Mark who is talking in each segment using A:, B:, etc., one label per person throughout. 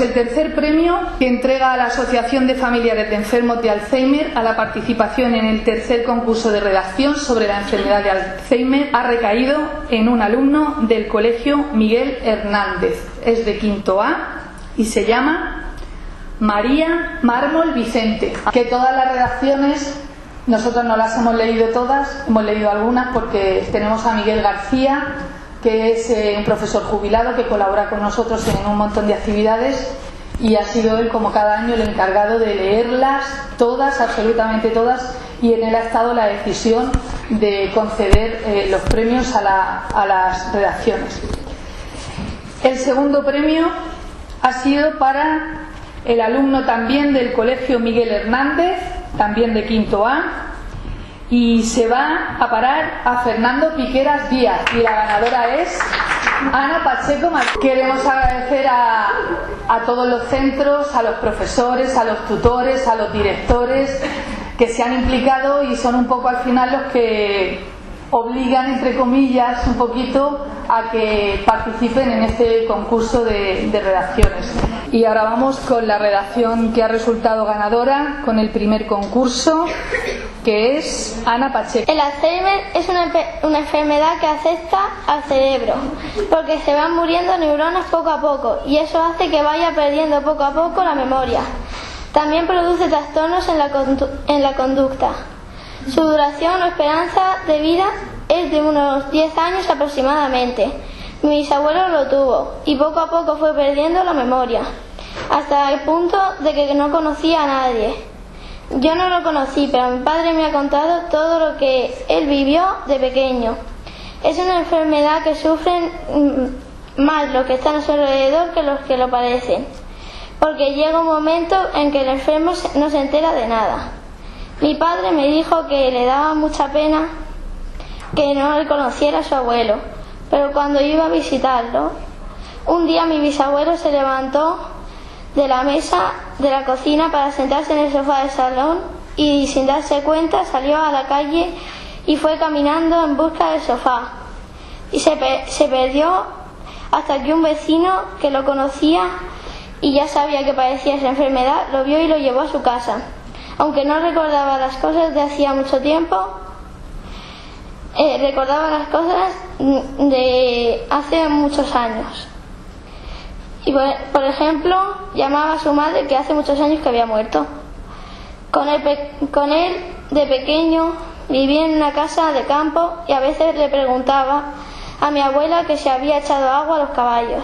A: el tercer premio que entrega la Asociación de Familiares de Enfermos de Alzheimer a la participación en el tercer concurso de redacción sobre la enfermedad de Alzheimer ha recaído en un alumno del Colegio Miguel Hernández. Es de quinto A y se llama María Mármol Vicente. Que todas las redacciones nosotros no las hemos leído todas, hemos leído algunas porque tenemos a Miguel García, que es un profesor jubilado que colabora con nosotros en un montón de actividades, y ha sido él, como cada año, el encargado de leerlas todas, absolutamente todas, y en él ha estado la decisión de conceder los premios a las redacciones. El segundo premio ha sido para el alumno también del Colegio Miguel Hernández, también de quinto A, y se va a parar a Fernando Piqueras Díaz, y la ganadora es Ana Pacheco Martínez. Queremos agradecer a todos los centros, a los profesores, a los tutores, a los directores que se han implicado y son un poco al final los que obligan, entre comillas, un poquito a que participen en este concurso de redacciones. Y ahora vamos con la redacción que ha resultado ganadora con el primer concurso, que es Ana Pacheco.
B: El Alzheimer es una enfermedad que afecta al cerebro, porque se van muriendo neuronas poco a poco y eso hace que vaya perdiendo poco a poco la memoria. También produce trastornos en la conducta. Su duración o esperanza de vida es de unos 10 años aproximadamente. Mi bisabuelo lo tuvo y poco a poco fue perdiendo la memoria, hasta el punto de que no conocía a nadie. Yo no lo conocí, pero mi padre me ha contado todo lo que él vivió de pequeño. Es una enfermedad que sufren más los que están a su alrededor que los que lo padecen, porque llega un momento en que el enfermo no se entera de nada. Mi padre me dijo que le daba mucha pena que no le conociera a su abuelo, pero cuando iba a visitarlo, un día mi bisabuelo se levantó de la mesa de la cocina para sentarse en el sofá del salón y, sin darse cuenta, salió a la calle y fue caminando en busca del sofá. Y se perdió hasta que un vecino que lo conocía y ya sabía que padecía esa enfermedad lo vio y lo llevó a su casa. Aunque no recordaba las cosas de hacía mucho tiempo, recordaba las cosas de hace muchos años. Y por ejemplo, llamaba a su madre, que hace muchos años que había muerto. Con él de pequeño vivía en una casa de campo y a veces le preguntaba a mi abuela que si había echado agua a los caballos,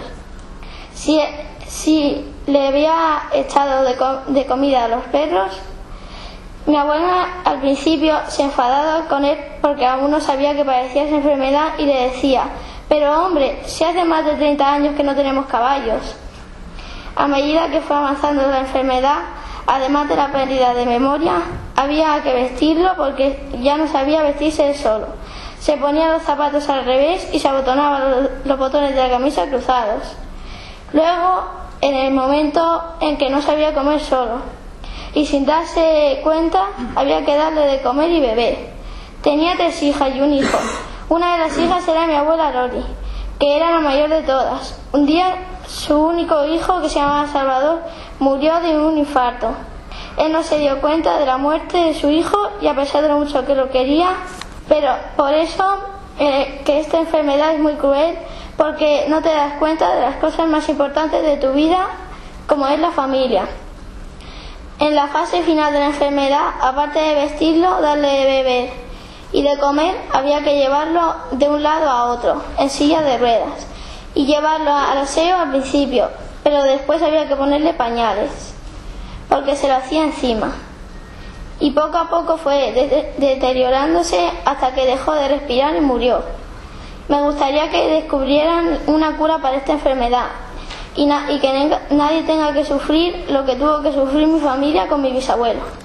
B: si le había echado de comida a los perros. Mi abuela al principio se enfadaba con él porque aún no sabía que padecía esa enfermedad y le decía: pero hombre, si hace más de 30 años que no tenemos caballos. A medida que fue avanzando la enfermedad, además de la pérdida de memoria, había que vestirlo porque ya no sabía vestirse él solo. Se ponía los zapatos al revés y se abotonaba los botones de la camisa cruzados. Luego, en el momento en que no sabía comer solo y sin darse cuenta, había que darle de comer y beber. Tenía 3 hijas y un hijo. Una de las hijas era mi abuela Loli, que era la mayor de todas. Un día su único hijo, que se llamaba Salvador, murió de un infarto. Él no se dio cuenta de la muerte de su hijo y, a pesar de lo mucho que lo quería, pero por eso que esta enfermedad es muy cruel, porque no te das cuenta de las cosas más importantes de tu vida, como es la familia. En la fase final de la enfermedad, aparte de vestirlo, darle de beber y de comer, había que llevarlo de un lado a otro, en silla de ruedas, y llevarlo al aseo al principio, pero después había que ponerle pañales, porque se lo hacía encima. Y poco a poco fue deteriorándose hasta que dejó de respirar y murió. Me gustaría que descubrieran una cura para esta enfermedad y que nadie tenga que sufrir lo que tuvo que sufrir mi familia con mi bisabuelo.